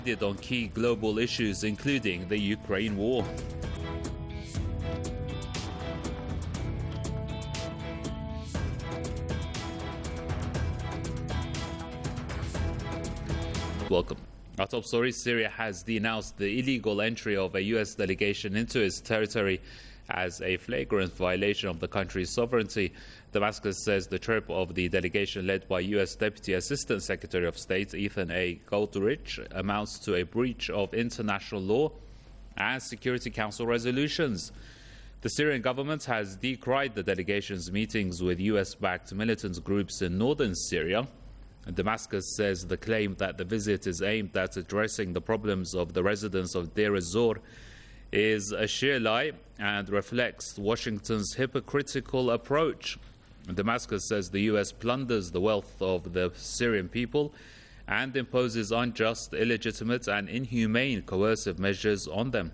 On key global issues, including the Ukraine war. Welcome. Our top story: Syria has denounced the illegal entry of a U.S. delegation into its territory as a flagrant violation of the country's sovereignty. Damascus says the trip of the delegation led by U.S. Deputy Assistant Secretary of State Ethan A. Goldrich amounts to a breach of international law and Security Council resolutions. The Syrian government has decried the delegation's meetings with U.S.-backed militant groups in northern Syria. Damascus says the claim that the visit is aimed at addressing the problems of the residents of Deir ez-Zor is a sheer lie and reflects Washington's hypocritical approach. Damascus says the U.S. plunders the wealth of the Syrian people and imposes unjust, illegitimate and inhumane coercive measures on them.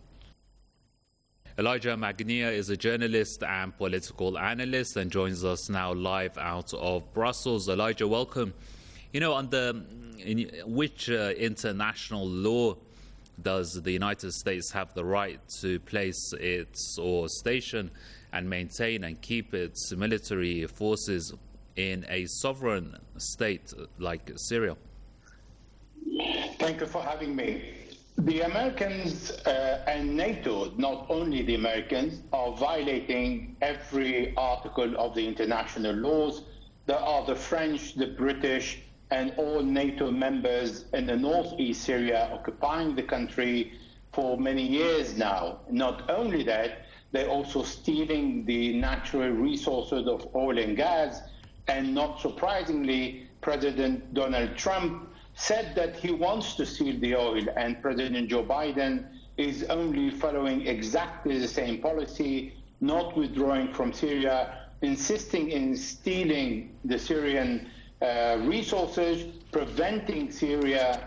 Elijah Magnier is a journalist and political analyst and joins us now live out of Brussels. Elijah, welcome. Under which international law does the United States have the right to place its or station and maintain and keep its military forces in a sovereign state like Syria? Thank you for having me. The Americans and NATO, not only the Americans, are violating every article of the international laws. There are the French, the British, and all NATO members in the northeast Syria occupying the country for many years now. Not only that, they're also stealing the natural resources of oil and gas. And not surprisingly, President Donald Trump said that he wants to steal the oil, and President Joe Biden is only following exactly the same policy, not withdrawing from Syria, insisting in stealing the Syrian resources, preventing Syria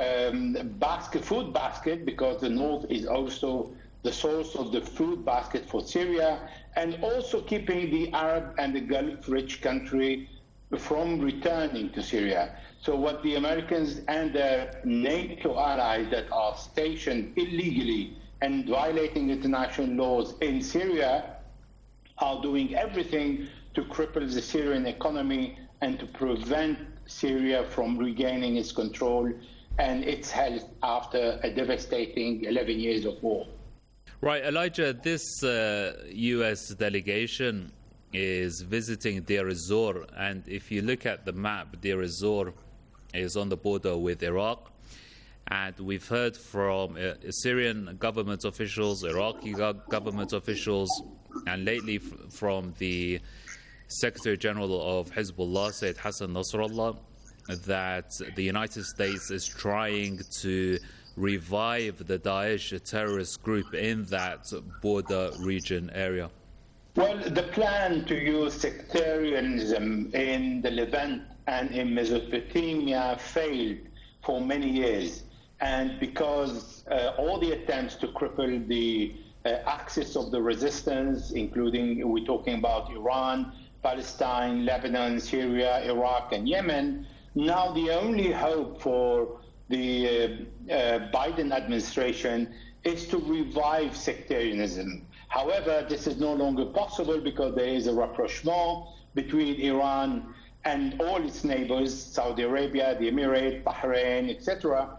food basket, because the north is also the source of the food basket for Syria, and also keeping the Arab and the Gulf-rich country from returning to Syria. So what the Americans and their NATO allies that are stationed illegally and violating international laws in Syria are doing everything to cripple the Syrian economy and to prevent Syria from regaining its control and its health after a devastating 11 years of war. Right, Elijah, this U.S. delegation is visiting Deir ez-Zor, and if you look at the map, Deir ez-Zor is on the border with Iraq, and we've heard from Syrian government officials, Iraqi government officials, and lately from the Secretary General of Hezbollah, Sayyid Hassan Nasrallah, that the United States is trying to revive the Daesh terrorist group in that border region area. Well, the plan to use sectarianism in the Levant and in Mesopotamia failed for many years. And because all the attempts to cripple the axis of the resistance, including we're talking about Iran, Palestine, Lebanon, Syria, Iraq, and Yemen, now the only hope for the Biden administration is to revive sectarianism. However, this is no longer possible because there is a rapprochement between Iran and all its neighbors, Saudi Arabia, the Emirates, Bahrain, etc.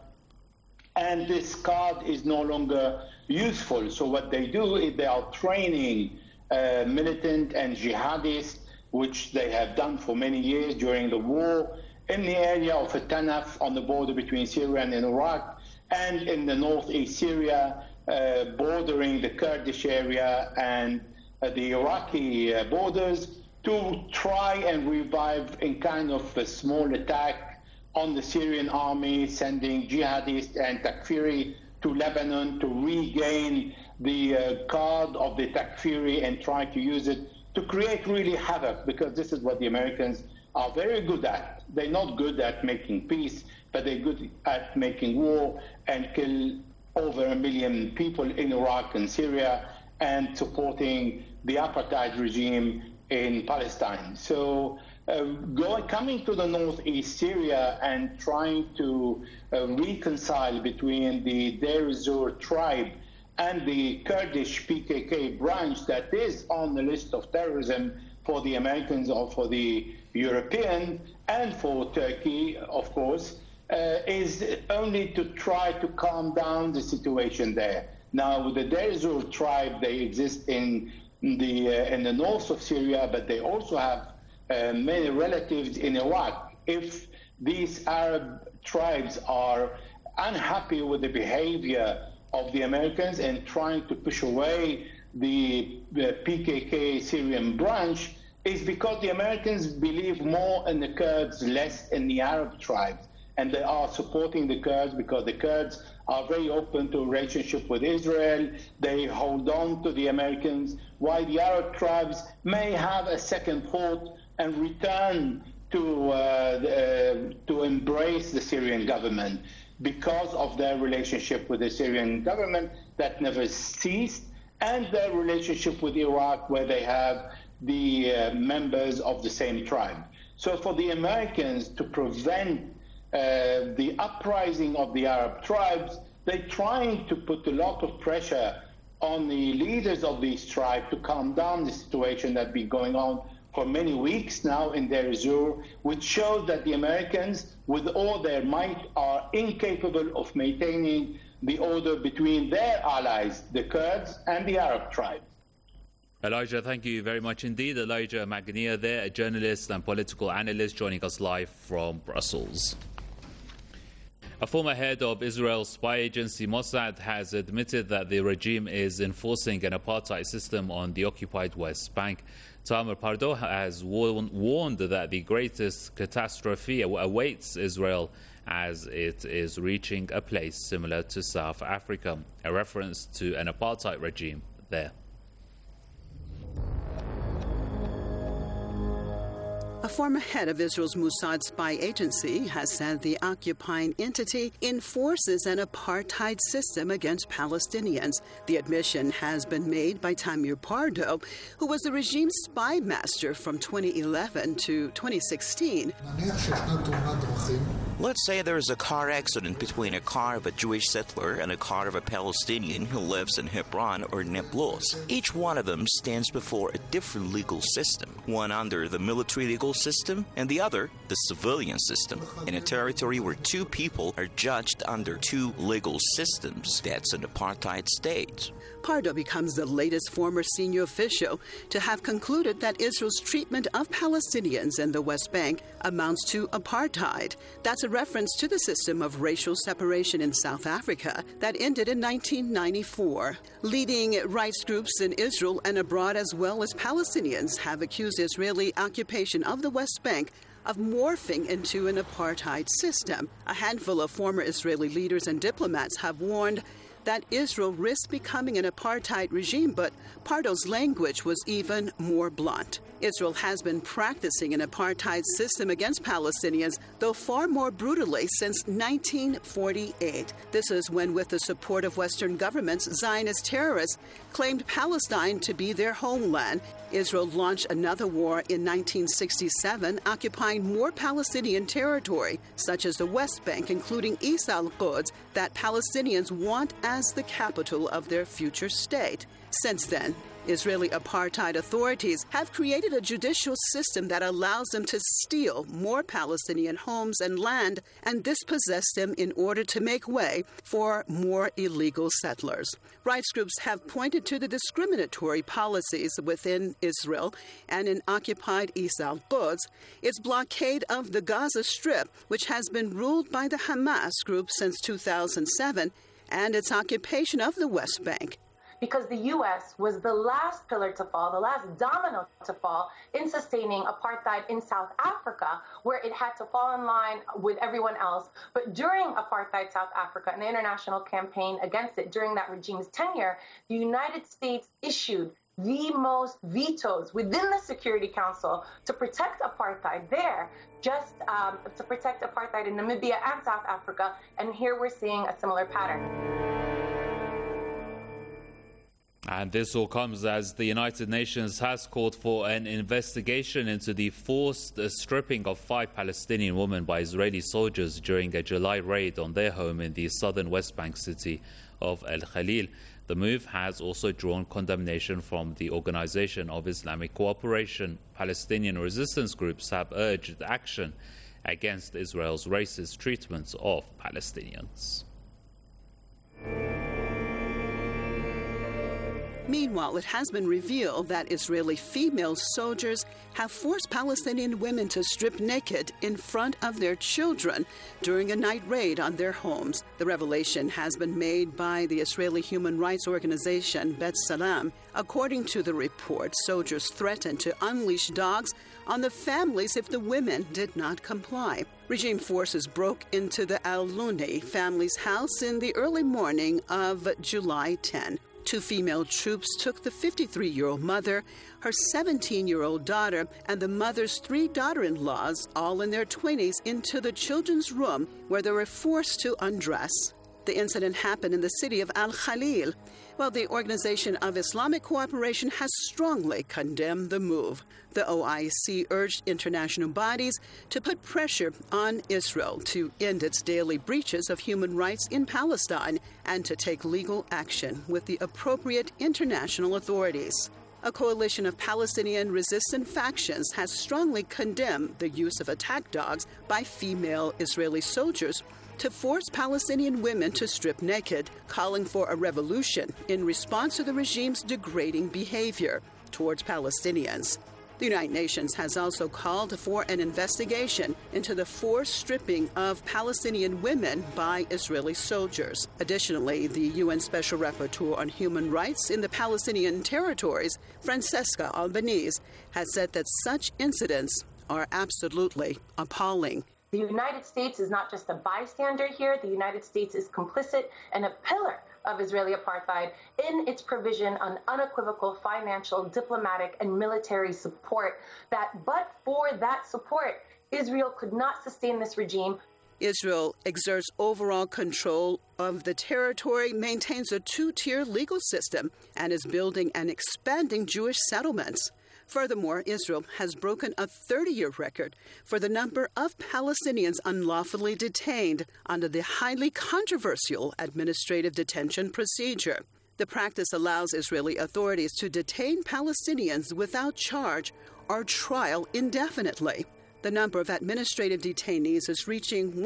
And this card is no longer useful. So what they do is they are training militant and jihadists, which they have done for many years during the war, in the area of Tanaf on the border between Syria and Iraq, and in the northeast Syria, bordering the Kurdish area and the Iraqi borders, to try and revive in kind of a small attack on the Syrian army, sending jihadists and Takfiri to Lebanon to regain the card of the Takfiri and try to use it to create really havoc, because this is what the Americans are very good at. They're not good at making peace, but they're good at making war and kill over 1 million people in Iraq and Syria and supporting the apartheid regime in Palestine. So coming to the northeast Syria and trying to reconcile between the Deir ez-Zor tribe and the Kurdish PKK branch that is on the list of terrorism for the Americans or for the European and for Turkey, of course, is only to try to calm down the situation there. Now, with the Deir ez-Zor tribe, they exist in the north of Syria, but they also have many relatives in Iraq. If these Arab tribes are unhappy with the behavior of the Americans and trying to push away the PKK Syrian branch, is because the Americans believe more in the Kurds, less in the Arab tribes. And they are supporting the Kurds because the Kurds are very open to a relationship with Israel. They hold on to the Americans, while the Arab tribes may have a second thought and return to embrace the Syrian government because of their relationship with the Syrian government that never ceased, and their relationship with Iraq, where they have the members of the same tribe. So for the Americans to prevent the uprising of the Arab tribes, they're trying to put a lot of pressure on the leaders of these tribes to calm down the situation that's been going on for many weeks now in Deir ez-Zor, which shows that the Americans, with all their might, are incapable of maintaining the order between their allies, the Kurds and the Arab tribes. Elijah, thank you very much indeed. Elijah Magnier there, a journalist and political analyst, joining us live from Brussels. A former head of Israel's spy agency Mossad has admitted that the regime is enforcing an apartheid system on the occupied West Bank. Tamar Pardo has warned that the greatest catastrophe awaits Israel as it is reaching a place similar to South Africa, a reference to an apartheid regime there. A former head of Israel's Mossad spy agency has said the occupying entity enforces an apartheid system against Palestinians. The admission has been made by Tamir Pardo, who was the regime's spy master from 2011 to 2016. Let's say there is a car accident between a car of a Jewish settler and a car of a Palestinian who lives in Hebron or Nablus. Each one of them stands before a different legal system, one under the military legal system and the other the civilian system. In a territory where two people are judged under two legal systems, that's an apartheid state. Pardo becomes the latest former senior official to have concluded that Israel's treatment of Palestinians in the West Bank amounts to apartheid. That's a reference to the system of racial separation in South Africa that ended in 1994. Leading rights groups in Israel and abroad, as well as Palestinians, have accused Israeli occupation of the West Bank of morphing into an apartheid system. A handful of former Israeli leaders and diplomats have warned that Israel risks becoming an apartheid regime, but Pardo's language was even more blunt. Israel has been practicing an apartheid system against Palestinians, though far more brutally, since 1948. This is when, with the support of Western governments, Zionist terrorists claimed Palestine to be their homeland. Israel launched another war in 1967, occupying more Palestinian territory, such as the West Bank, including East al-Quds, that Palestinians want as the capital of their future state. Since then, Israeli apartheid authorities have created a judicial system that allows them to steal more Palestinian homes and land and dispossess them in order to make way for more illegal settlers. Rights groups have pointed to the discriminatory policies within Israel and in occupied East al-Quds, its blockade of the Gaza Strip, which has been ruled by the Hamas group since 2007, and its occupation of the West Bank. Because the U.S. was the last pillar to fall, the last domino to fall in sustaining apartheid in South Africa, where it had to fall in line with everyone else. But during apartheid South Africa and the international campaign against it during that regime's tenure, the United States issued the most vetoes within the Security Council to protect apartheid there, just to protect apartheid in Namibia and South Africa. And here we're seeing a similar pattern. And this all comes as the United Nations has called for an investigation into the forced stripping of 5 Palestinian women by Israeli soldiers during a July raid on their home in the southern West Bank city of Al Khalil. The move has also drawn condemnation from the Organization of Islamic Cooperation. Palestinian resistance groups have urged action against Israel's racist treatment of Palestinians. Meanwhile, it has been revealed that Israeli female soldiers have forced Palestinian women to strip naked in front of their children during a night raid on their homes. The revelation has been made by the Israeli human rights organization B'Tselem. According to the report, soldiers threatened to unleash dogs on the families if the women did not comply. Regime forces broke into the Al-Luni family's house in the early morning of July 10. 2 female troops took the 53-year-old mother, her 17-year-old daughter, and the mother's 3 daughter-in-laws, all in their 20s, into the children's room where they were forced to undress. The incident happened in the city of Al Khalil. Well, the Organization of Islamic Cooperation has strongly condemned the move. The OIC urged international bodies to put pressure on Israel to end its daily breaches of human rights in Palestine and to take legal action with the appropriate international authorities. A coalition of Palestinian resistant factions has strongly condemned the use of attack dogs by female Israeli soldiers to force Palestinian women to strip naked, calling for a revolution in response to the regime's degrading behavior towards Palestinians. The United Nations has also called for an investigation into the forced stripping of Palestinian women by Israeli soldiers. Additionally, the UN Special Rapporteur on Human Rights in the Palestinian territories, Francesca Albanese, has said that such incidents are absolutely appalling. The United States is not just a bystander here. The United States is complicit and a pillar of Israeli apartheid in its provision on unequivocal financial, diplomatic, and military support. But for that support, Israel could not sustain this regime. Israel exerts overall control of the territory, maintains a 2-tier legal system, and is building and expanding Jewish settlements. Furthermore, Israel has broken a 30-year record for the number of Palestinians unlawfully detained under the highly controversial administrative detention procedure. The practice allows Israeli authorities to detain Palestinians without charge or trial indefinitely. The number of administrative detainees is reaching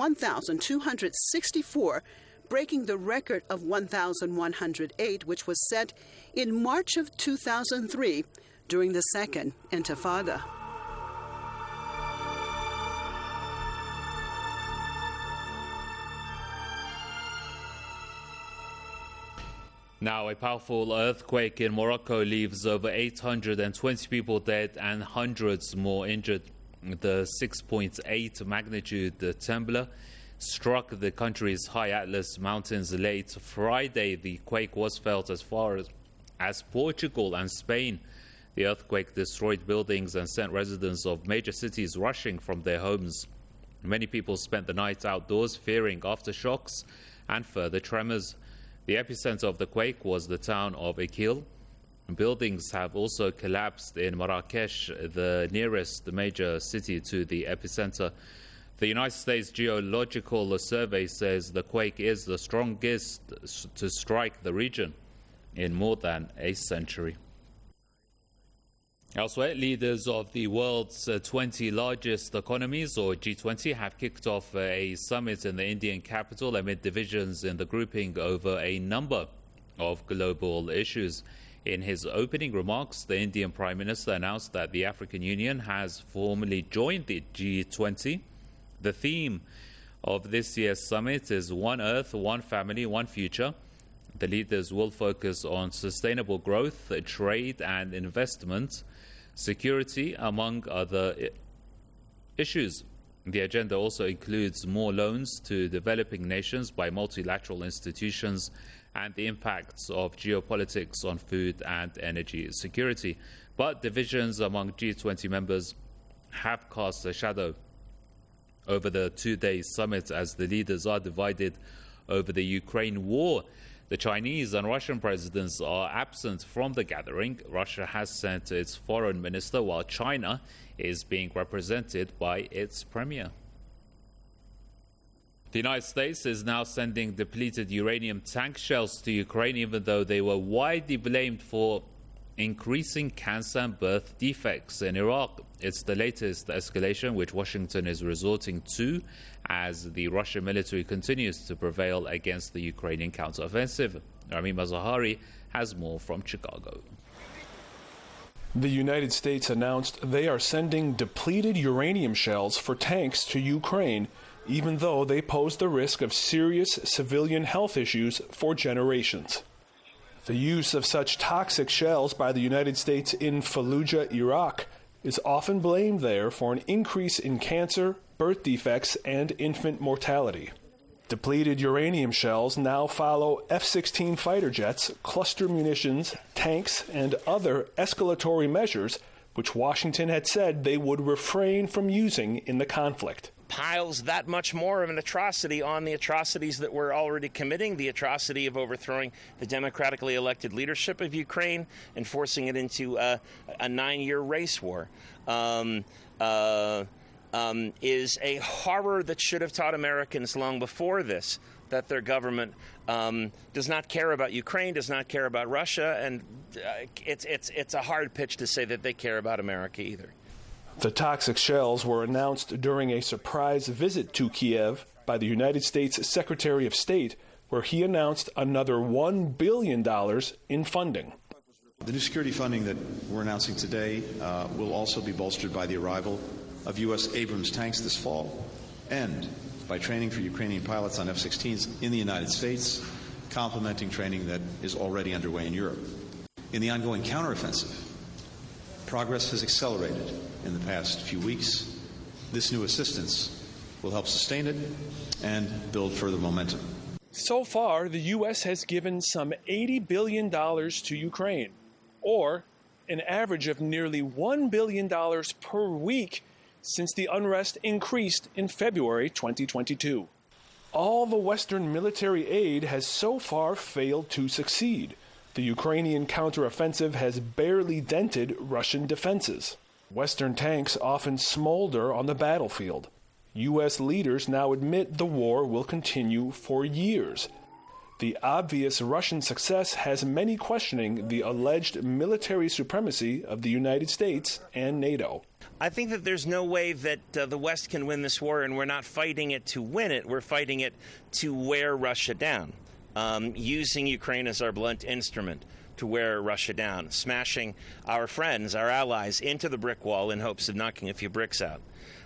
1,264, breaking the record of 1,108, which was set in March of 2003, during the Second Intifada. Now, a powerful earthquake in Morocco leaves over 820 people dead and hundreds more injured. The 6.8 magnitude trembler struck the country's high Atlas Mountains late Friday. The quake was felt as far as Portugal and Spain. The earthquake destroyed buildings and sent residents of major cities rushing from their homes. Many people spent the night outdoors, fearing aftershocks and further tremors. The epicenter of the quake was the town of Ikil. Buildings have also collapsed in Marrakesh, the nearest major city to the epicenter. The United States Geological Survey says the quake is the strongest to strike the region in more than a century. Elsewhere, leaders of the world's 20 largest economies, or G20, have kicked off a summit in the Indian capital amid divisions in the grouping over a number of global issues. In his opening remarks, the Indian Prime Minister announced that the African Union has formally joined the G20. The theme of this year's summit is One Earth, One Family, One Future. The leaders will focus on sustainable growth, trade and investment, security, among other issues. The agenda also includes more loans to developing nations by multilateral institutions and the impacts of geopolitics on food and energy security. But divisions among G20 members have cast a shadow over the two-day summit as the leaders are divided over the Ukraine war. The Chinese and Russian presidents are absent from the gathering. Russia has sent its foreign minister, while China is being represented by its premier. The United States is now sending depleted uranium tank shells to Ukraine, even though they were widely blamed for increasing cancer and birth defects in Iraq. It's the latest escalation which Washington is resorting to as the Russian military continues to prevail against the Ukrainian counteroffensive. Rami Mazahari has more from Chicago. The United States announced they are sending depleted uranium shells for tanks to Ukraine, even though they pose the risk of serious civilian health issues for generations. The use of such toxic shells by the United States in Fallujah, Iraq, is often blamed there for an increase in cancer, birth defects, and infant mortality. Depleted uranium shells now follow F-16 fighter jets, cluster munitions, tanks, and other escalatory measures which Washington had said they would refrain from using in the conflict. Piles that much more of an atrocity on the atrocities that we're already committing, the atrocity of overthrowing the democratically elected leadership of Ukraine and forcing it into a 9-year race war. Is a horror that should have taught Americans long before this that their government does not care about Ukraine, does not care about Russia, and it's a hard pitch to say that they care about America either. The toxic shells were announced during a surprise visit to Kiev by the United States Secretary of State, where he announced another $1 billion in funding. The new security funding that we're announcing today will also be bolstered by the arrival of U.S. Abrams tanks this fall and by training for Ukrainian pilots on F-16s in the United States, complementing training that is already underway in Europe. In the ongoing counteroffensive, progress has accelerated in the past few weeks. This new assistance will help sustain it and build further momentum. So far, the U.S. has given some $80 billion to Ukraine, or an average of nearly $1 billion per week since the unrest increased in February 2022. All the Western military aid has so far failed to succeed. The Ukrainian counteroffensive has barely dented Russian defenses. Western tanks often smolder on the battlefield. U.S. leaders now admit the war will continue for years. The obvious Russian success has many questioning the alleged military supremacy of the United States and NATO. I think that there's no way that the West can win this war, and we're not fighting it to win it. We're fighting it to wear Russia down, using Ukraine as our blunt instrument to wear Russia down, smashing our friends, our allies, into the brick wall in hopes of knocking a few bricks out.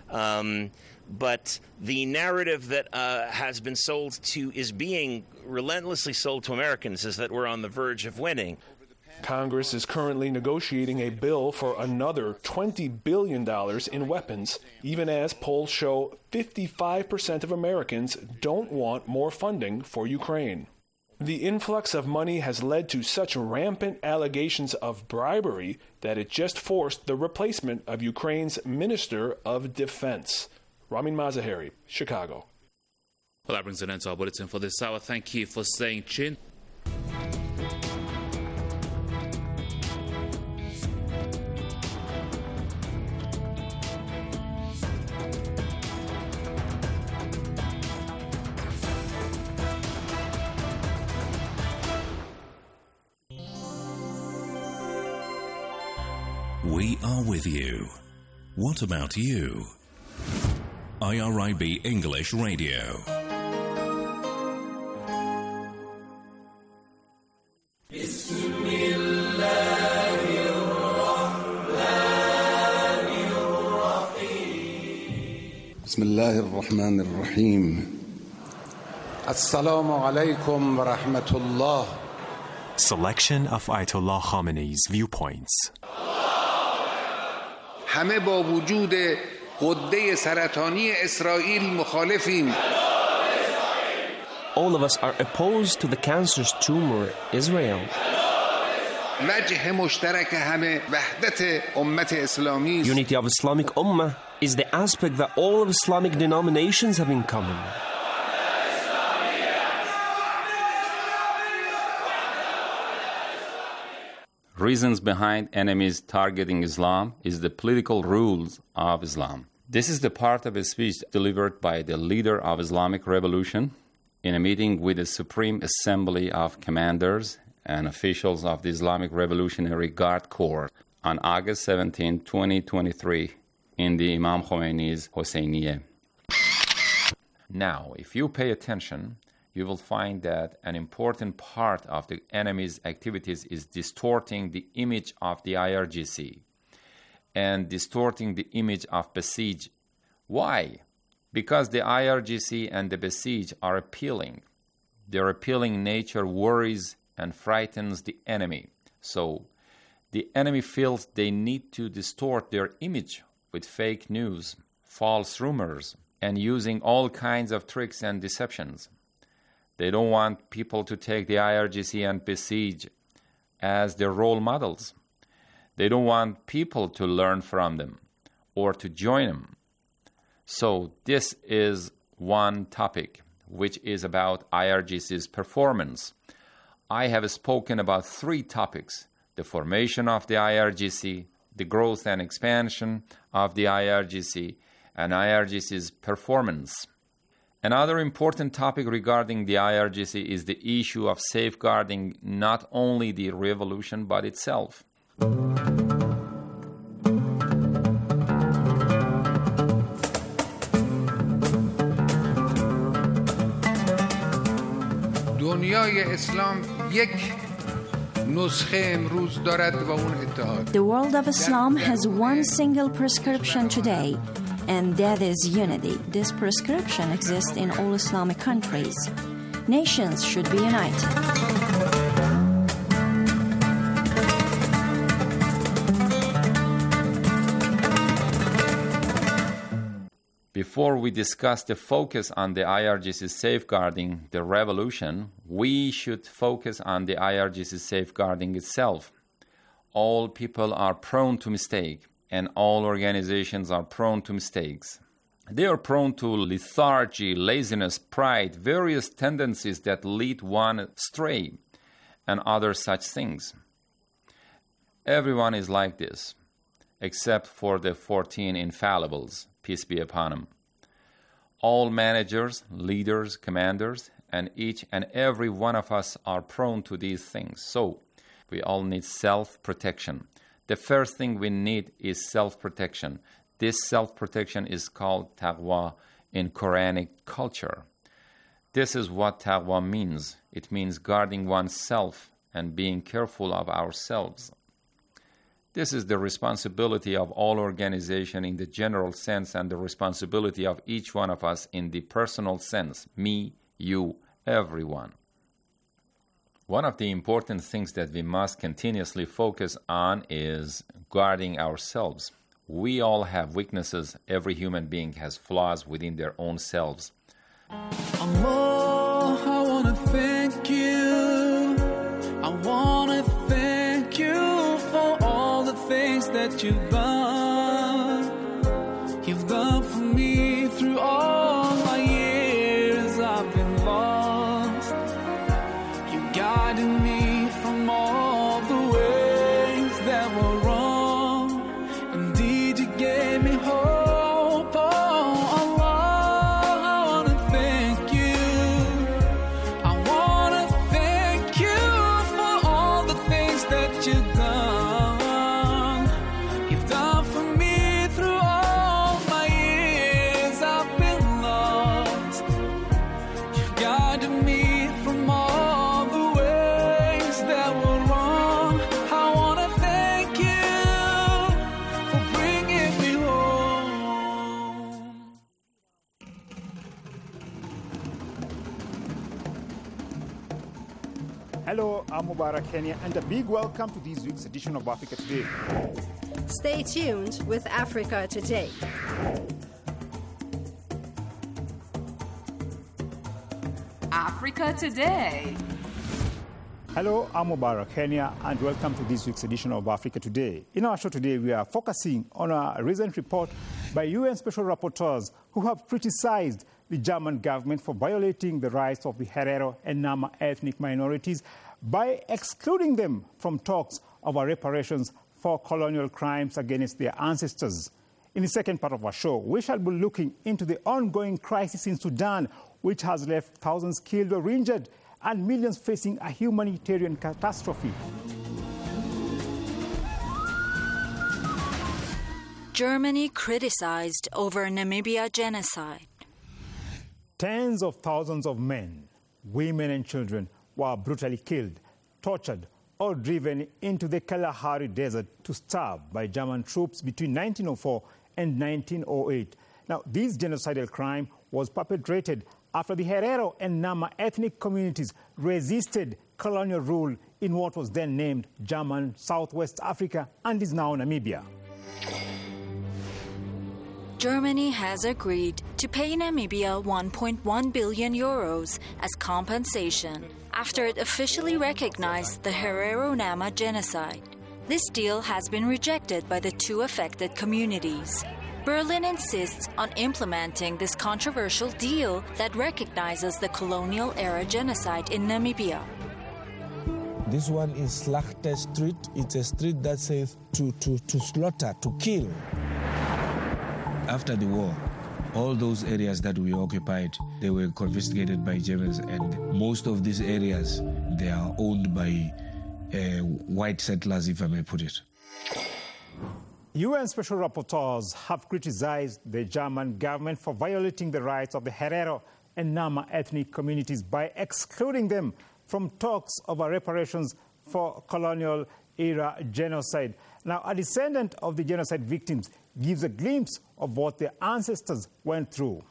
But the narrative that has been sold to, is being relentlessly sold to Americans, is that we're on the verge of winning. Congress is currently negotiating a bill for another $20 billion in weapons, even as polls show 55% of Americans don't want more funding for Ukraine. The influx of money has led to such rampant allegations of bribery that it just forced the replacement of Ukraine's Minister of Defense. Ramin Mazahari, Chicago. Well, that brings an end to our bulletin for this hour. Thank you for staying tuned. We are with you. What about you? IRIB English Radio. بسم الله الرحمن الرحيم. السلام عليكم ورحمة الله. Selection of Ayatollah Khamenei's viewpoints. همه با وجود غده سرطانی اسرائیل مخالفیم. All of us are opposed to the cancerous tumor Israel. وجه مشترک همه وحدت امت اسلامی. Unity of Islamic Ummah is the aspect that all of Islamic denominations have in common. Reasons behind enemies targeting Islam is the political rules of Islam. This is the part of a speech delivered by the leader of Islamic Revolution in a meeting with the Supreme Assembly of Commanders and officials of the Islamic Revolutionary Guard Corps on August 17, 2023, in the Imam Khomeini's Hosseiniye. Now, if you pay attention, you will find that an important part of the enemy's activities is distorting the image of the IRGC and distorting the image of Basij. Why? Because the IRGC and the Basij are appealing. Their appealing nature worries and frightens the enemy. So, the enemy feels they need to distort their image with fake news, false rumors, and using all kinds of tricks and deceptions. They don't want people to take the IRGC and Basij as their role models. They don't want people to learn from them or to join them. So this is one topic, which is about IRGC's performance. I have spoken about 3 topics: the formation of the IRGC, the growth and expansion of the IRGC, and IRGC's performance. Another important topic regarding the IRGC is the issue of safeguarding not only the revolution but itself. دنیای اسلام یک نسخه امروز دارد و اون اتحاد. The world of Islam has one single prescription today, and that is unity. This prescription exists in all Islamic countries. Nations should be united. Before we discuss the focus on the IRGC safeguarding the revolution, we should focus on the IRGC safeguarding itself. All people are prone to mistake, and all organizations are prone to mistakes. They are prone to lethargy, laziness, pride, various tendencies that lead one astray, and other such things. Everyone is like this, except for the 14 infallibles, peace be upon them. All managers, leaders, commanders, and each and every one of us are prone to these things. So, we all need self-protection. The first thing we need is self-protection. This self-protection is called taqwa in Quranic culture. This is what taqwa means. It means guarding oneself and being careful of ourselves. This is the responsibility of all organization in the general sense and the responsibility of each one of us in the personal sense, me, you, everyone. One of the important things that we must continuously focus on is guarding ourselves. We all have weaknesses. Every human being has flaws within their own selves. Allah, I want to thank you. I want to thank you for all the things that you've done. You've done for me through all my years I've been lost. You guided me from all the ways that were wrong. Indeed, you gave me hope. Oh, Allah, I want to thank you. I want to thank you for all the things that you've done. You've done for me through all my years I've been lost. You've guided me from all the ways that were wrong. I want to thank you for bringing me home. Hello, I'm Mubarak Kenya, and a big welcome to this week's edition of Africa Today. Stay tuned with Africa Today. Africa Today. Hello, I'm Mubarak Kenya, and welcome to this week's edition of Africa Today. In our show today, we are focusing on a recent report by UN Special Rapporteurs who have criticized the German government for violating the rights of the Herero and Nama ethnic minorities by excluding them from talks of our reparations for colonial crimes against their ancestors. In the second part of our show, we shall be looking into the ongoing crisis in Sudan, which has left thousands killed or injured and millions facing a humanitarian catastrophe. Germany criticized over Namibia genocide. Tens of thousands of men, women and children were brutally killed, tortured, or driven into the Kalahari Desert to starve by German troops between 1904 and 1908. Now, this genocidal crime was perpetrated after the Herero and Nama ethnic communities resisted colonial rule in what was then named German Southwest Africa and is now Namibia. Germany has agreed to pay Namibia 1.1 billion euros as compensation after it officially recognized the Herero Nama genocide. This deal has been rejected by the two affected communities. Berlin insists on implementing this controversial deal that recognizes the colonial-era genocide in Namibia. This one is Slachte Street. It's a street that says to slaughter, to kill. After the war, all those areas that we occupied, they were confiscated by Germans, and most of these areas, they are owned by white settlers, if I may put it. UN special rapporteurs have criticized the German government for violating the rights of the Herero and Nama ethnic communities by excluding them from talks over reparations for colonial-era genocide. Now, a descendant of the genocide victims gives a glimpse of what their ancestors went through.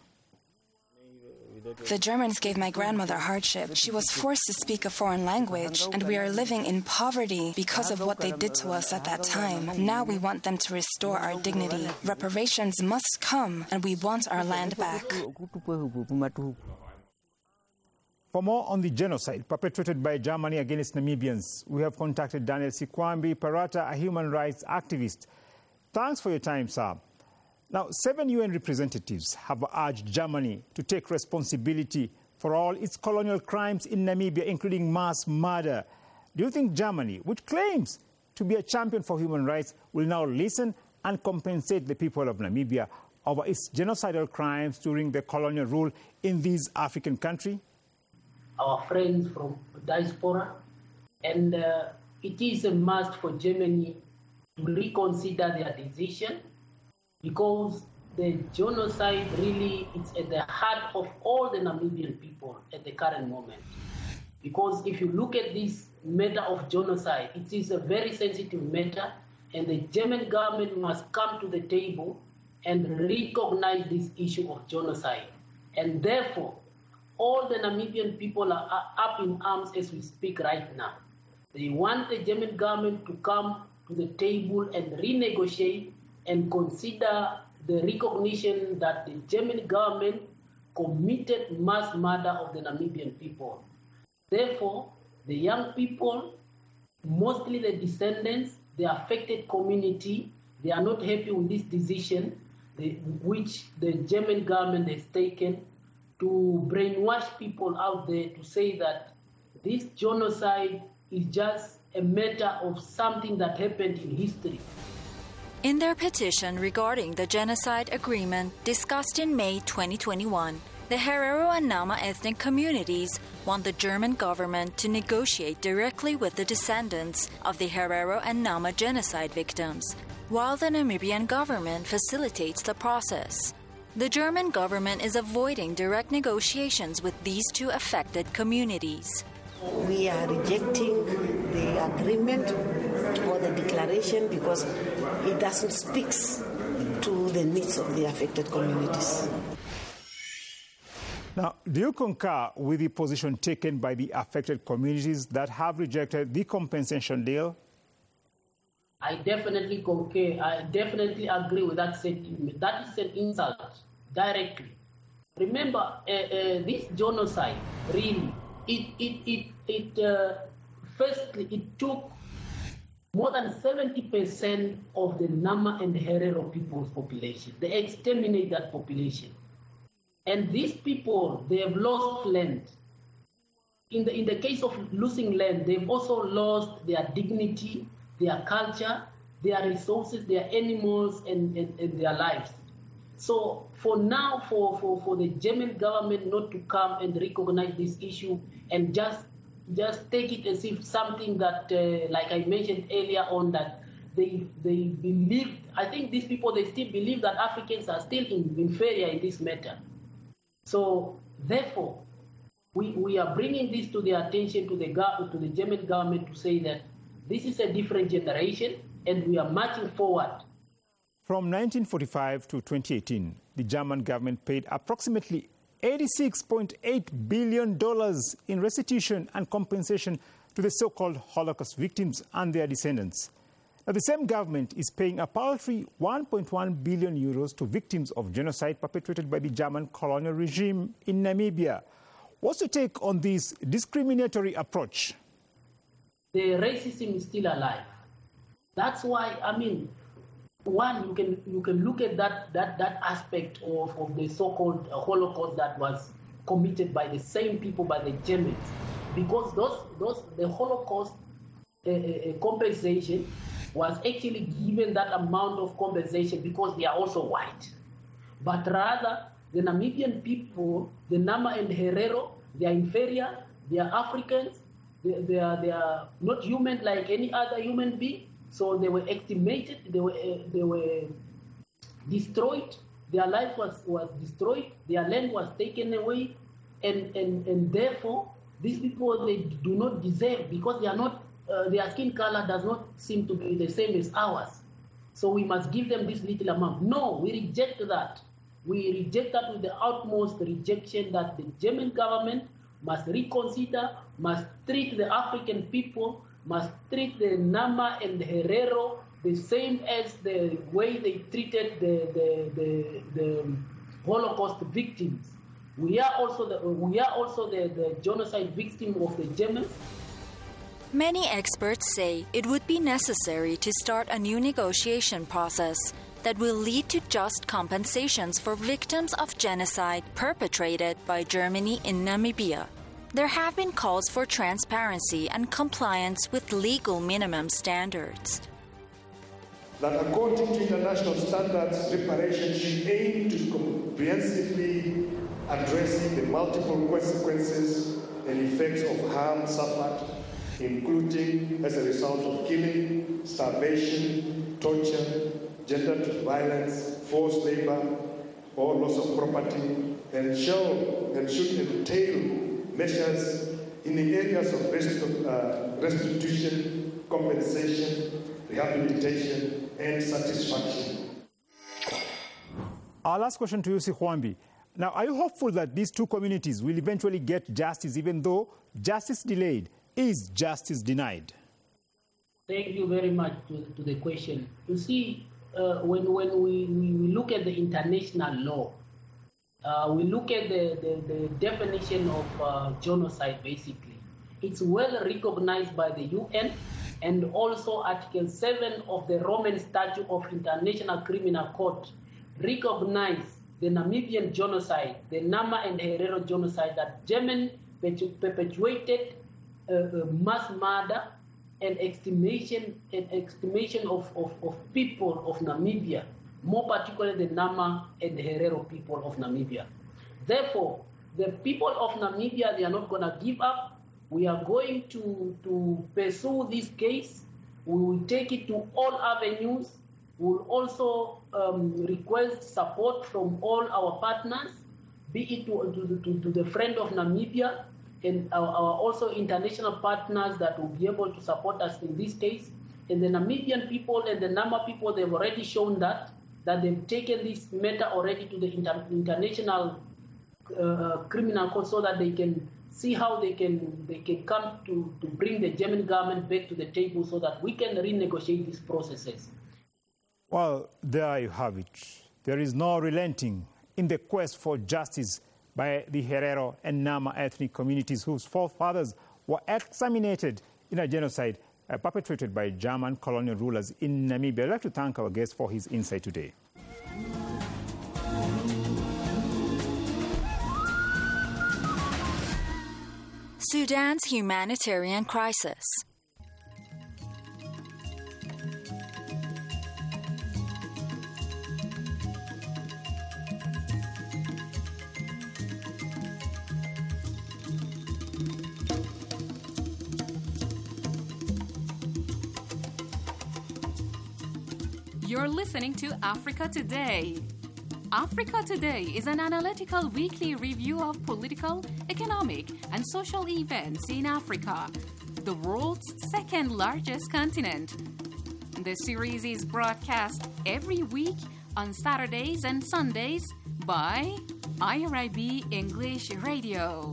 The Germans gave my grandmother hardship. She was forced to speak a foreign language, and we are living in poverty because of what they did to us at that time. Now we want them to restore our dignity. Reparations must come, and we want our land back. For more on the genocide perpetrated by Germany against Namibians, we have contacted Daniel Sikwambi Parata, a human rights activist. Thanks for your time, sir. Now, 7 UN representatives have urged Germany to take responsibility for all its colonial crimes in Namibia, including mass murder. Do you think Germany, which claims to be a champion for human rights, will now listen and compensate the people of Namibia over its genocidal crimes during the colonial rule in this African country? Our friends from diaspora, and it is a must for Germany to reconsider their decision, because the genocide really is at the heart of all the Namibian people at the current moment. Because if you look at this matter of genocide, it is a very sensitive matter, and the German government must come to the table and recognize this issue of genocide. And therefore, all the Namibian people are up in arms as we speak right now. They want the German government to come to the table and renegotiate and consider the recognition that the German government committed mass murder of the Namibian people. Therefore, the young people, mostly the descendants, the affected community, they are not happy with this decision which the German government has taken to brainwash people out there to say that this genocide is just a matter of something that happened in history. In their petition regarding the genocide agreement discussed in May 2021, the Herero and Nama ethnic communities want the German government to negotiate directly with the descendants of the Herero and Nama genocide victims, while the Namibian government facilitates the process. The German government is avoiding direct negotiations with these two affected communities. We are rejecting the agreement or the declaration because it doesn't speak to the needs of the affected communities. Now, do you concur with the position taken by the affected communities that have rejected the compensation deal? I definitely concur. I definitely agree with that sentiment. That is an insult directly. Remember, this genocide really, firstly, it took more than 70% of the Nama and Herero people's population. They exterminate that population. And these people, they have lost land. In the case of losing land, they've also lost their dignity, their culture, their resources, their animals, and their lives. So for now, for the German government not to come and recognize this issue and just take it as if something that, like I mentioned earlier on, that they believe, I think these people, they still believe that Africans are still inferior in this matter. So therefore, we are bringing this to the attention to the German government to say that this is a different generation and we are marching forward. From 1945 to 2018, the German government paid approximately $86.8 billion in restitution and compensation to the so-called Holocaust victims and their descendants. Now, the same government is paying a paltry 1.1 billion euros to victims of genocide perpetrated by the German colonial regime in Namibia. What's your take on this discriminatory approach? The racism is still alive. That's why, one, you can look at that aspect of the so-called Holocaust that was committed by the same people, by the Germans, because the Holocaust compensation was actually given that amount of compensation because they are also white, but rather the Namibian people, the Nama and Herero, they are inferior, they are Africans, they are not human like any other human being. So they were estimated, they were destroyed, their life was destroyed, their land was taken away, and therefore these people, they do not deserve, because they are not, their skin color does not seem to be the same as ours. So we must give them this little amount. No, we reject that. We reject that with the utmost rejection, that the German government must reconsider, must treat the African people, must treat the Nama and the Herero the same as the way they treated the Holocaust victims. We are also the genocide victim of the Germans. Many experts say it would be necessary to start a new negotiation process that will lead to just compensations for victims of genocide perpetrated by Germany in Namibia. There have been calls for transparency and compliance with legal minimum standards. That according to international standards, reparation should aim to comprehensively addressing the multiple consequences and effects of harm suffered, including as a result of killing, starvation, torture, gender violence, forced labor, or loss of property, and should entail measures in the areas of restitution, compensation, rehabilitation, and satisfaction. Our last question to you, Sikhwambi. Now, are you hopeful that these two communities will eventually get justice, even though justice delayed is justice denied? Thank you very much to the question. You see, when we look at the international law, we look at the definition of genocide, basically. It's well recognized by the UN, and also Article 7 of the Roman Statute of International Criminal Court recognize the Namibian genocide, the Nama and Herero genocide, that German perpetuated mass murder and extermination of people of Namibia, more particularly the Nama and the Herero people of Namibia. Therefore, the people of Namibia, they are not going to give up. We are going to pursue this case. We will take it to all avenues. We will also request support from all our partners, be it to the friend of Namibia and our also international partners that will be able to support us in this case. And the Namibian people and the Nama people, they've already shown that they've taken this matter already to the international criminal court, so that they can see how they can come to bring the German government back to the table, so that we can renegotiate these processes. Well, there you have it. There is no relenting in the quest for justice by the Herero and Nama ethnic communities whose forefathers were exterminated in a genocide perpetrated by German colonial rulers in Namibia. I'd like to thank our guest for his insight today. Sudan's humanitarian crisis. You're listening to Africa Today. Africa Today is an analytical weekly review of political, economic, and social events in Africa, the world's second largest continent. The series is broadcast every week on Saturdays and Sundays by IRIB English Radio.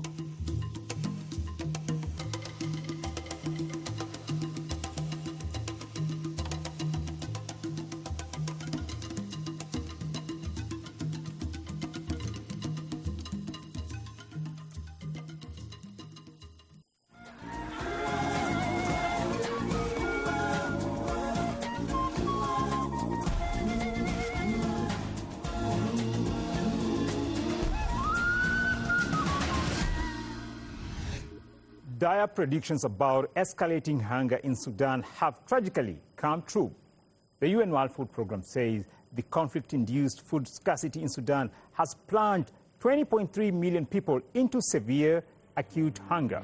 Dire predictions about escalating hunger in Sudan have tragically come true. The UN World Food Programme says the conflict-induced food scarcity in Sudan has plunged 20.3 million people into severe acute hunger.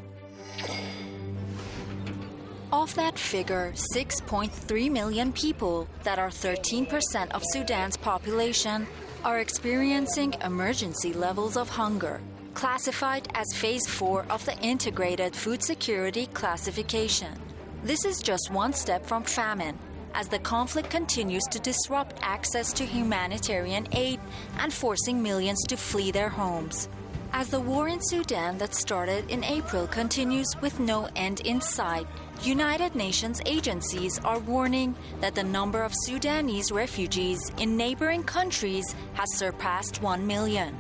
Of that figure, 6.3 million people, that are 13% of Sudan's population, are experiencing emergency levels of hunger, classified as Phase 4 of the Integrated Food Security Classification. This is just one step from famine, as the conflict continues to disrupt access to humanitarian aid and forcing millions to flee their homes. As the war in Sudan that started in April continues with no end in sight, United Nations agencies are warning that the number of Sudanese refugees in neighboring countries has surpassed 1 million.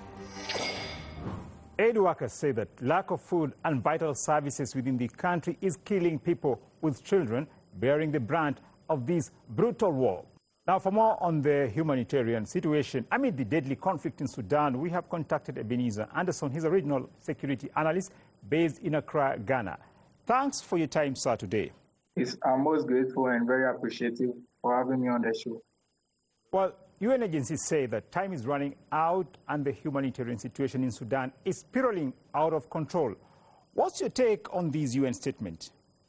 Aid workers say that lack of food and vital services within the country is killing people, with children bearing the brunt of this brutal war. Now, for more on the humanitarian situation amid the deadly conflict in Sudan, we have contacted Ebenezer Anderson. He's a regional security analyst based in Accra, Ghana. Thanks for your time, sir, today. I'm most grateful and very appreciative for having me on the show. Well, UN agencies say that time is running out and the humanitarian situation in Sudan is spiraling out of control. What's your take on these UN statements?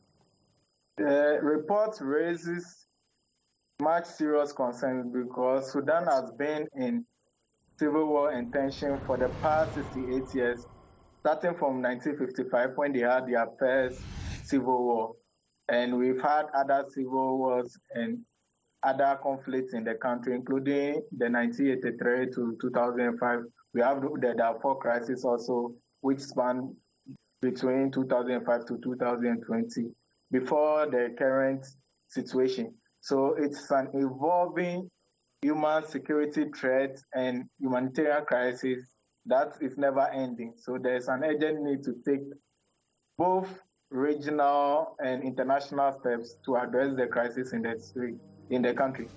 The report raises much serious concern because Sudan has been in civil war and tension for the past 68 years, starting from 1955 when they had their first civil war. And we've had other civil wars and other conflicts in the country, including the 1983 to 2005. We have the Darfur crisis also, which spanned between 2005 to 2020, before the current situation. So it's an evolving human security threat and humanitarian crisis that is never ending. So there's an urgent need to take both regional and international steps to address the crisis in the country.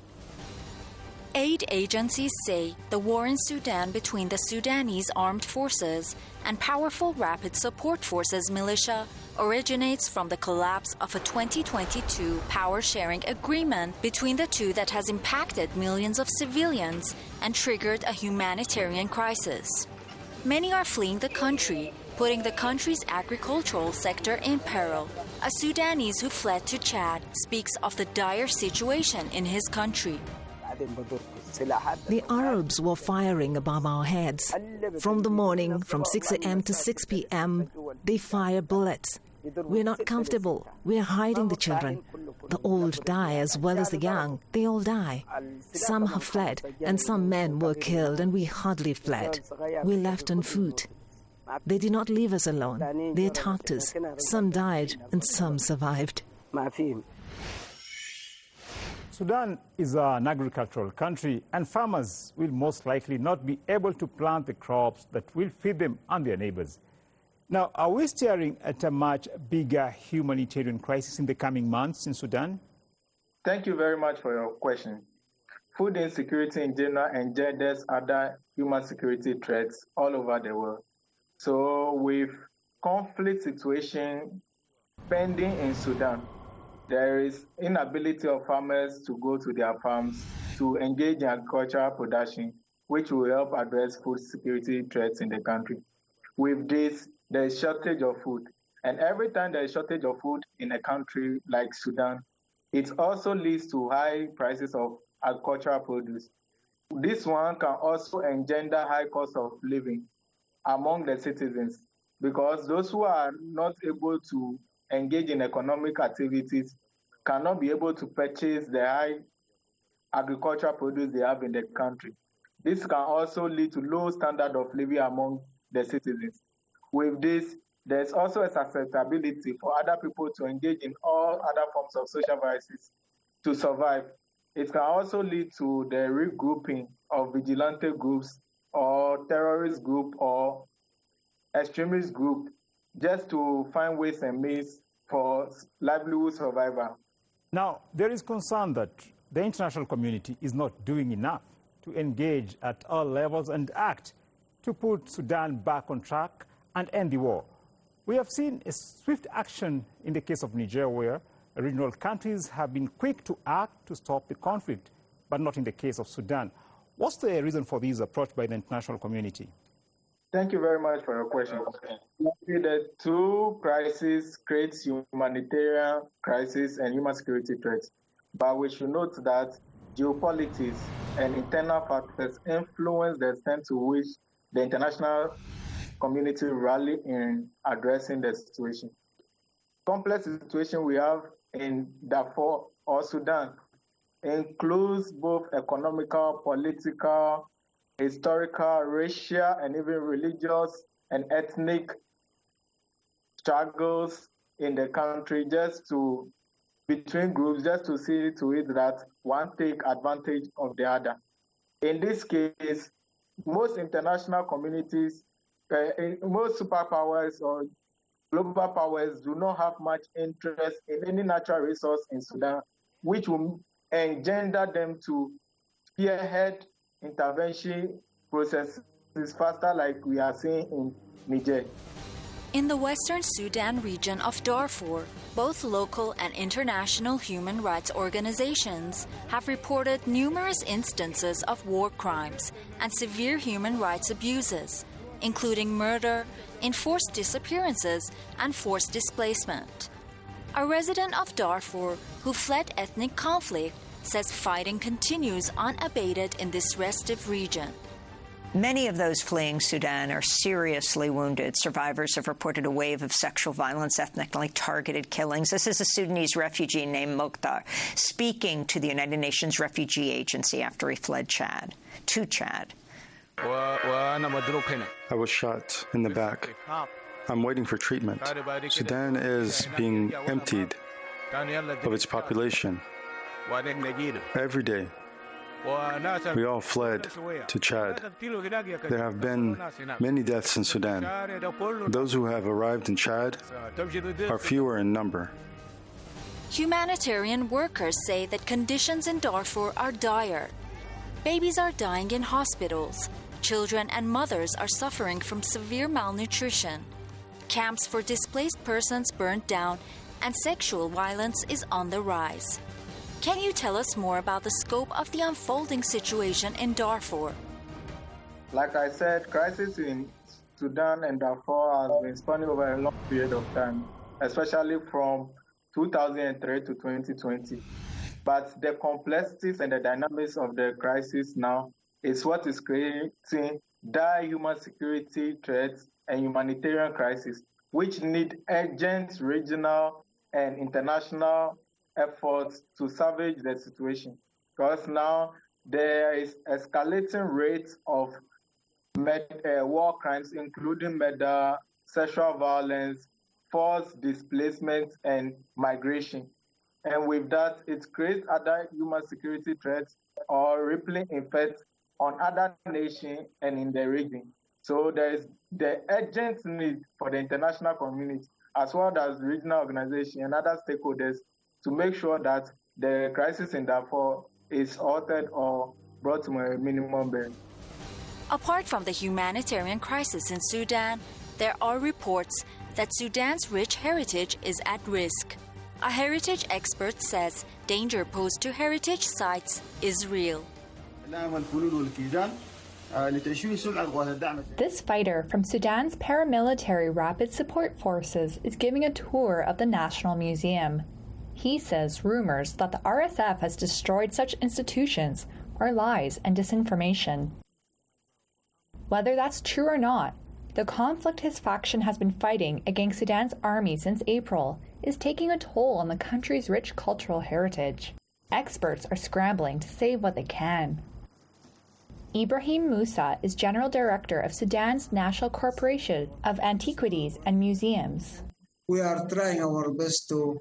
Aid agencies say the war in Sudan between the Sudanese armed forces and powerful Rapid Support Forces militia originates from the collapse of a 2022 power-sharing agreement between the two that has impacted millions of civilians and triggered a humanitarian crisis. Many are fleeing the country, putting the country's agricultural sector in peril. A Sudanese who fled to Chad speaks of the dire situation in his country. The Arabs were firing above our heads. From the morning, from 6 a.m. to 6 p.m., they fire bullets. We're not comfortable. We're hiding the children. The old die as well as the young. They all die. Some have fled, and some men were killed, and we hardly fled. We left on foot. They did not leave us alone. They attacked us. Some died, and some survived. Sudan is an agricultural country, and farmers will most likely not be able to plant the crops that will feed them and their neighbors. Now, are we staring at a much bigger humanitarian crisis in the coming months in Sudan? Thank you very much for your question. Food insecurity in general engenders other human security threats all over the world. So with conflict situation pending in Sudan, there is inability of farmers to go to their farms to engage in agricultural production, which will help address food security threats in the country. With this, there is shortage of food. And every time there is shortage of food in a country like Sudan, it also leads to high prices of agricultural produce. This one can also engender high cost of living among the citizens because those who are not able to engage in economic activities cannot be able to purchase the high agricultural produce they have in the country. This can also lead to low standard of living among the citizens. With this, there's also a susceptibility for other people to engage in all other forms of social vices to survive. It can also lead to the regrouping of vigilante groups or terrorist group or extremist group just to find ways and means for livelihood survival. Now, there is concern that the international community is not doing enough to engage at all levels and act to put Sudan back on track and end the war. We have seen a swift action in the case of Niger, where regional countries have been quick to act to stop the conflict, but not in the case of Sudan. What's the reason for this approach by the international community? Thank you very much for your question. The two crises create humanitarian crisis and human security threats. But we should note that geopolitics and internal factors influence the extent to which the international community rally in addressing the situation. Complex situation we have in Darfur or Sudan includes both economical, political, historical, racial, and even religious and ethnic struggles in the country between groups, just to see to it that one take advantage of the other. In this case, most international communities, most superpowers or global powers do not have much interest in any natural resource in Sudan, which will engender them to spearhead intervention processes faster like we are seeing in Niger. In the western Sudan region of Darfur, both local and international human rights organizations have reported numerous instances of war crimes and severe human rights abuses, including murder, enforced disappearances, and forced displacement. A resident of Darfur who fled ethnic conflict says fighting continues unabated in this restive region. Many of those fleeing Sudan are seriously wounded. Survivors have reported a wave of sexual violence, ethnically targeted killings. This is a Sudanese refugee named Mokhtar, speaking to the United Nations Refugee Agency after he fled Chad. I was shot in the back. I'm waiting for treatment. Sudan is being emptied of its population. Every day, we all fled to Chad. There have been many deaths in Sudan. Those who have arrived in Chad are fewer in number. Humanitarian workers say that conditions in Darfur are dire. Babies are dying in hospitals. Children and mothers are suffering from severe malnutrition. Camps for displaced persons burned down, and sexual violence is on the rise. Can you tell us more about the scope of the unfolding situation in Darfur? Like I said, crisis in Sudan and Darfur has been spanning over a long period of time, especially from 2003 to 2020. But the complexities and the dynamics of the crisis now is what is creating dire human security threats and humanitarian crisis, which need urgent regional and international efforts to salvage the situation. Because now there is escalating rates of war crimes, including murder, sexual violence, forced displacement, and migration. And with that, it creates other human security threats or rippling effects on other nations and in the region. So there is the urgent need for the international community, as well as regional organizations and other stakeholders, to make sure that the crisis in Darfur is altered or brought to a minimum end. Apart from the humanitarian crisis in Sudan, there are reports that Sudan's rich heritage is at risk. A heritage expert says danger posed to heritage sites is real. This fighter from Sudan's paramilitary Rapid Support Forces is giving a tour of the National Museum. He says rumors that the RSF has destroyed such institutions are lies and disinformation. Whether that's true or not, the conflict his faction has been fighting against Sudan's army since April is taking a toll on the country's rich cultural heritage. Experts are scrambling to save what they can. Ibrahim Musa is General Director of Sudan's National Corporation of Antiquities and Museums. We are trying our best to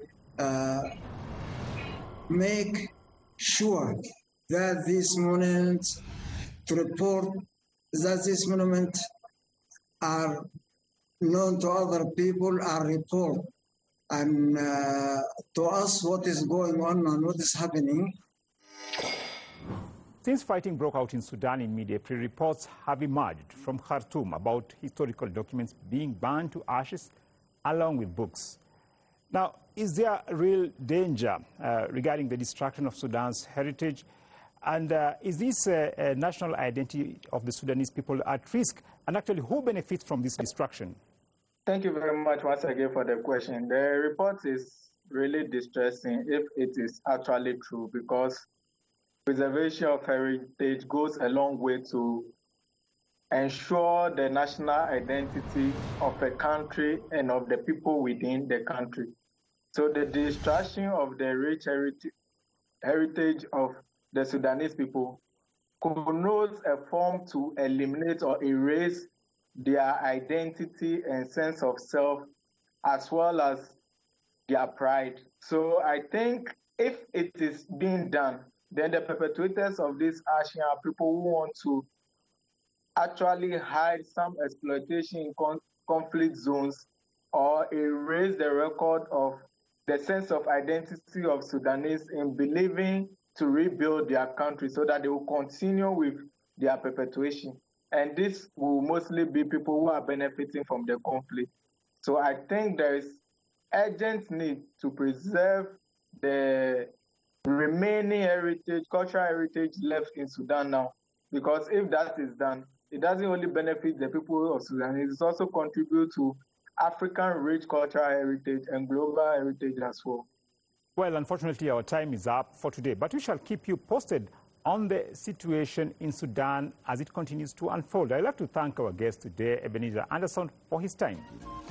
make sure that these monuments, to report that these monuments are known to other people, are reported, and to us what is going on and what is happening. Since fighting broke out in Sudan in mid-April, reports have emerged from Khartoum about historical documents being burned to ashes along with books. Now, is there real danger regarding the destruction of Sudan's heritage? And is this national identity of the Sudanese people at risk? And actually, who benefits from this destruction? Thank you very much once again for the question. The report is really distressing if it is actually true, because preservation of heritage goes a long way to ensure the national identity of a country and of the people within the country. So the destruction of the rich heritage of the Sudanese people connotes a form to eliminate or erase their identity and sense of self, as well as their pride. So I think if it is being done, then the perpetrators of this action are people who want to actually hide some exploitation in conflict zones or erase the record of the sense of identity of Sudanese in believing to rebuild their country so that they will continue with their perpetuation. And this will mostly be people who are benefiting from the conflict. So I think there is urgent need to preserve the remaining heritage, cultural heritage left in Sudan now. Because if that is done, it doesn't only benefit the people of Sudan, it also contributes to African rich cultural heritage and global heritage as well. Well, unfortunately, our time is up for today, but we shall keep you posted on the situation in Sudan as it continues to unfold. I'd like to thank our guest today, Ebenezer Anderson, for his time.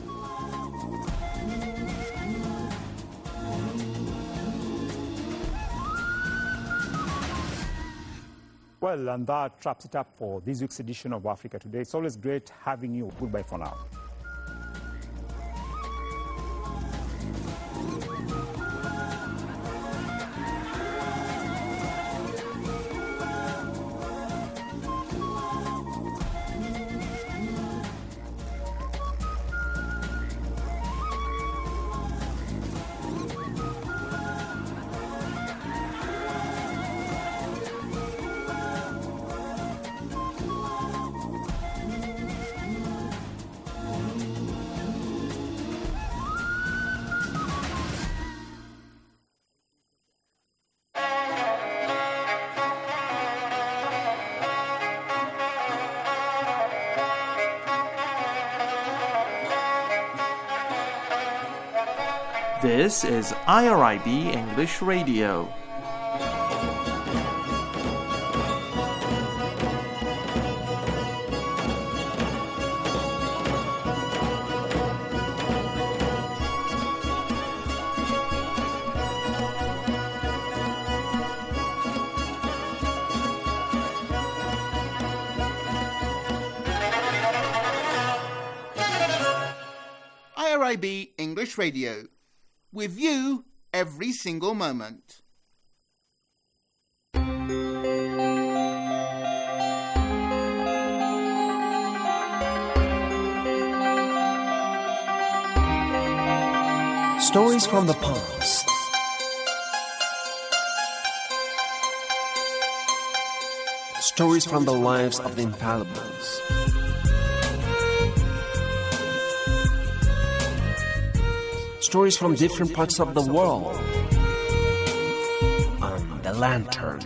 Well, and that wraps it up for this week's edition of Africa Today. It's always great having you. Goodbye for now. This is IRIB English Radio. IRIB English Radio. With you every single moment. Stories from the past. Stories from the lives of the infallibles. Stories from different parts of the world. On The Lantern.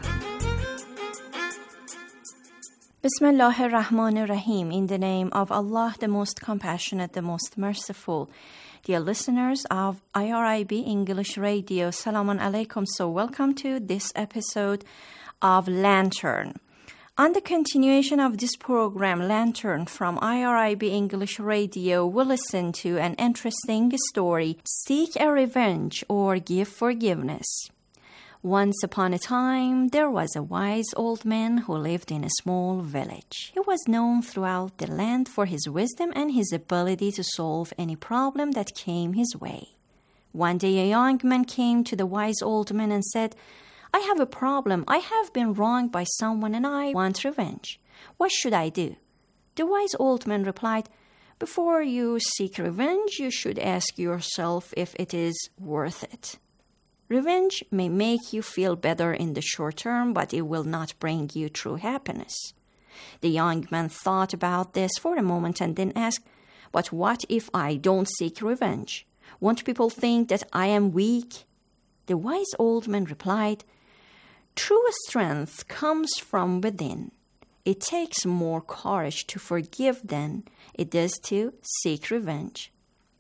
Bismillahir Rahmanir Rahim. In the name of Allah, the most compassionate, the most merciful. Dear listeners of IRIB English Radio, Salamun Alaikum. So welcome to this episode of Lantern. On the continuation of this program, Lantern from IRIB English Radio, we'll listen to an interesting story, Seek a Revenge or Give Forgiveness. Once upon a time, there was a wise old man who lived in a small village. He was known throughout the land for his wisdom and his ability to solve any problem that came his way. One day, a young man came to the wise old man and said, I have a problem. I have been wronged by someone and I want revenge. What should I do? The wise old man replied, Before you seek revenge, you should ask yourself if it is worth it. Revenge may make you feel better in the short term, but it will not bring you true happiness. The young man thought about this for a moment and then asked, But what if I don't seek revenge? Won't people think that I am weak? The wise old man replied, True strength comes from within. It takes more courage to forgive than it does to seek revenge.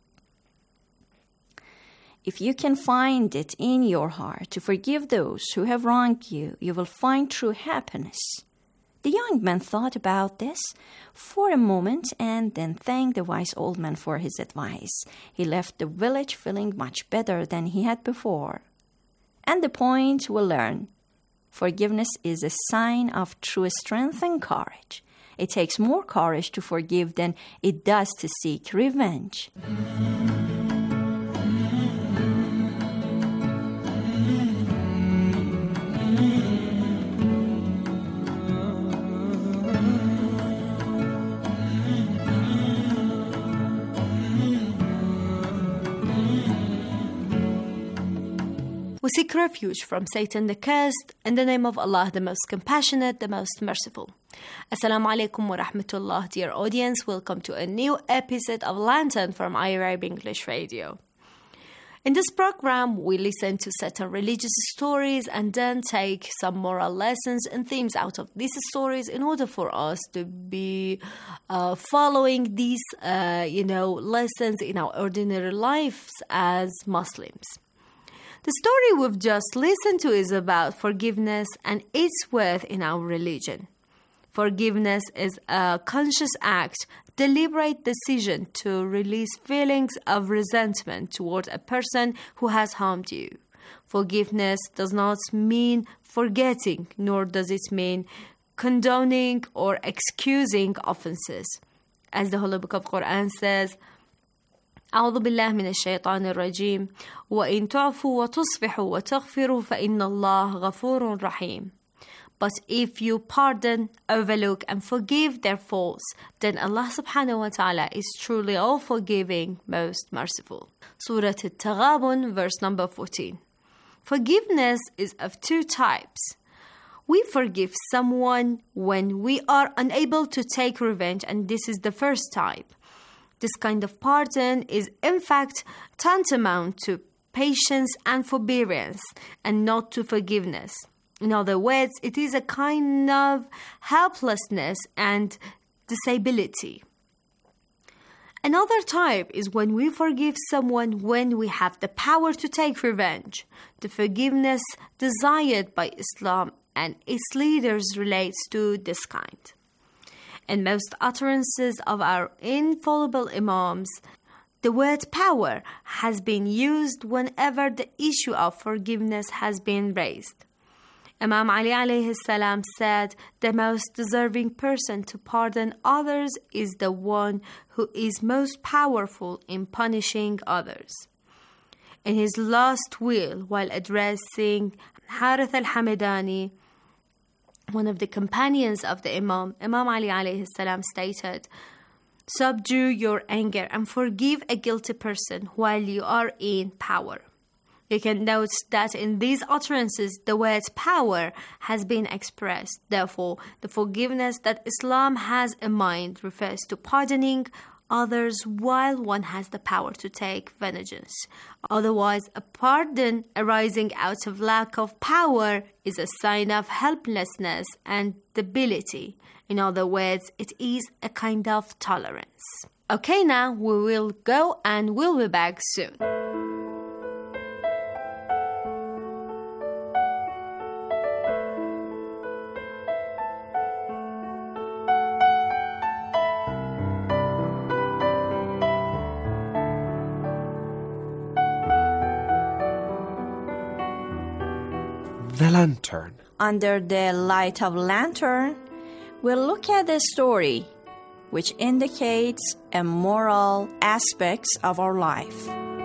If you can find it in your heart to forgive those who have wronged you, you will find true happiness. The young man thought about this for a moment and then thanked the wise old man for his advice. He left the village feeling much better than he had before. And the point we'll learn, forgiveness is a sign of true strength and courage. It takes more courage to forgive than it does to seek revenge. We seek refuge from Satan the cursed in the name of Allah, the most compassionate, the most merciful. Assalamu alaikum wa rahmatullah, dear audience. Welcome to a new episode of Lantern from IRIB English Radio. In this program, we listen to certain religious stories and then take some moral lessons and themes out of these stories in order for us to be following these, lessons in our ordinary lives as Muslims. The story we've just listened to is about forgiveness and its worth in our religion. Forgiveness is a conscious act, deliberate decision to release feelings of resentment toward a person who has harmed you. Forgiveness does not mean forgetting, nor does it mean condoning or excusing offenses. As the Holy Book of Quran says, أعوذ بالله من الشيطان الرجيم وإن تعفوا وتصفحوا وتغفروا فإن الله غفور رحيم. But if you pardon, overlook and forgive their faults, then Allah subhanahu wa ta'ala is truly all forgiving, most merciful. Surah At-Taghabun, verse number 14. Forgiveness is of two types. We forgive someone when we are unable to take revenge, and this is the first type. This kind of pardon is in fact tantamount to patience and forbearance and not to forgiveness. In other words, it is a kind of helplessness and disability. Another type is when we forgive someone when we have the power to take revenge. The forgiveness desired by Islam and its leaders relates to this kind. In most utterances of our infallible Imams, the word power has been used whenever the issue of forgiveness has been raised. Imam Ali alayhi salam said, the most deserving person to pardon others is the one who is most powerful in punishing others. In his last will, while addressing Harith al-Hamidani, one of the companions of the Imam Ali alayhi salam stated, subdue your anger and forgive a guilty person while you are in power. You can note that in these utterances, the word power has been expressed. Therefore, the forgiveness that Islam has in mind refers to pardoning others while one has the power to take vengeance. Otherwise, a pardon arising out of lack of power is a sign of helplessness and debility. In other words, it is a kind of tolerance. Okay, now we will go and we'll be back soon. The lantern. Under the light of lantern, we'll look at the story which indicates a moral aspects of our life.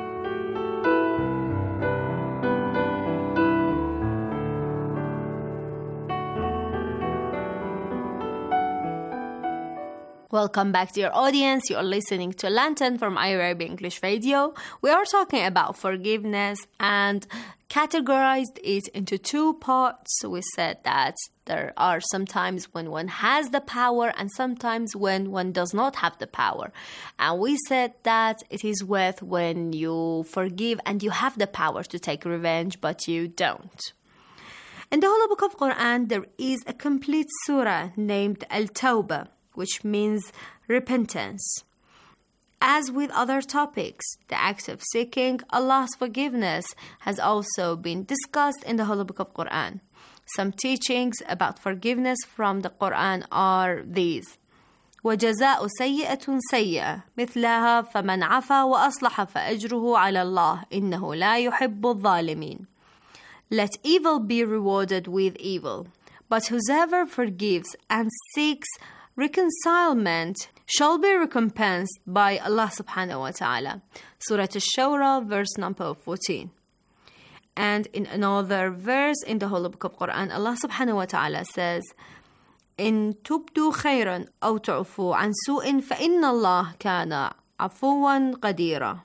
Welcome back, dear audience. You are listening to Lantern from IRIB English Radio. We are talking about forgiveness and categorized it into two parts. We said that there are sometimes when one has the power and sometimes when one does not have the power. And we said that it is with when you forgive and you have the power to take revenge, but you don't. In the Holy Book of Quran, there is a complete surah named Al-Tawbah, which means repentance. As with other topics, the act of seeking Allah's forgiveness has also been discussed in the Holy Book of Quran. Some teachings about forgiveness from the Quran are these. وَجَزَاءُ سَيِّئَةٌ سَيِّئَةٌ مِثْلَهَا فَمَنْ عَفَا وَأَصْلَحَ فَأَجْرُهُ عَلَى اللَّهِ إِنَّهُ لَا يُحِبُّ الظَّالِمِينَ. Let evil be rewarded with evil, but whoever forgives and seeks reconcilement shall be recompensed by Allah subhanahu wa ta'ala. Surah Ash-Shura, verse number 14. And in another verse in the Holy Book of Quran, Allah subhanahu wa ta'ala says, إن تبدوا خيرا أو تعفوا عن سوء فإن الله كان عفوا قديرا.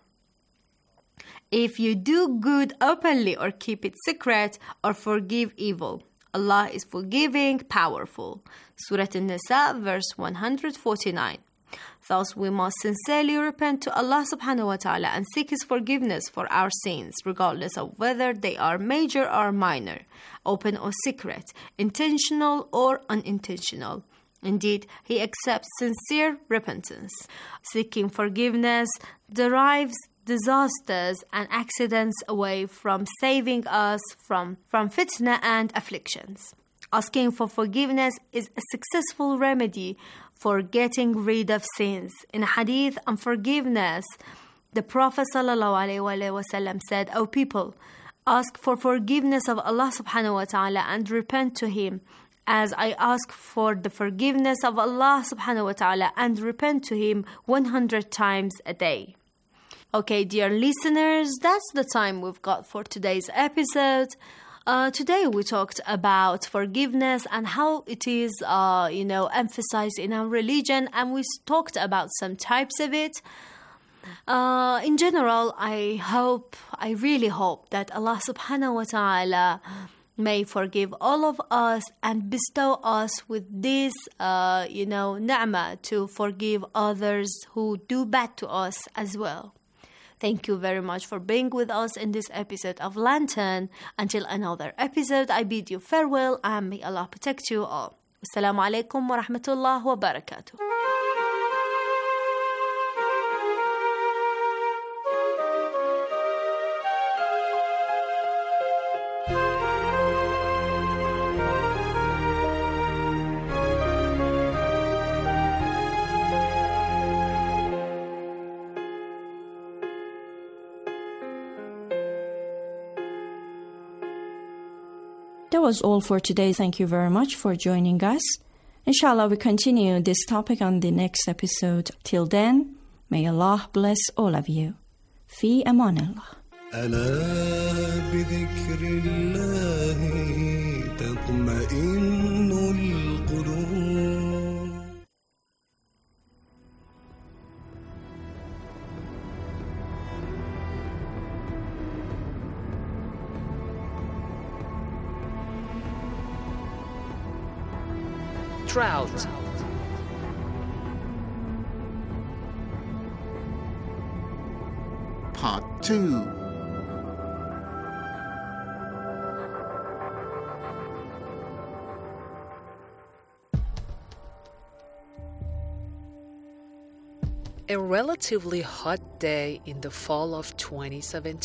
If you do good openly or keep it secret or forgive evil, Allah is forgiving, powerful. Surah An-Nisa, verse 149. Thus, we must sincerely repent to Allah subhanahu wa ta'ala and seek His forgiveness for our sins, regardless of whether they are major or minor, open or secret, intentional or unintentional. Indeed, He accepts sincere repentance. Seeking forgiveness derives disasters and accidents away from saving us from fitna and afflictions. Asking for forgiveness is a successful remedy for getting rid of sins. In a hadith on forgiveness, the Prophet ﷺ said, O people, ask for forgiveness of Allah subhanahu wa ta'ala and repent to Him, as I ask for the forgiveness of Allah subhanahu wa ta'ala and repent to Him 100 times a day. Okay, dear listeners, that's the time we've got for today's episode. Today we talked about forgiveness and how it is, emphasized in our religion, and we talked about some types of it. In general, I really hope that Allah subhanahu wa ta'ala may forgive all of us and bestow us with this, ni'mah to forgive others who do bad to us as well. Thank you very much for being with us in this episode of Lantern. Until another episode, I bid you farewell and may Allah protect you all. Assalamu alaikum wa rahmatullah wa barakatuh. That was all for today. Thank you very much for joining us. Inshallah, we continue this topic on the next episode. Till then, may Allah bless all of you. Fi amanillah. ألا بذكر الله تطمئن القلوب. Trout. Part 2. A relatively hot day in the fall of 2017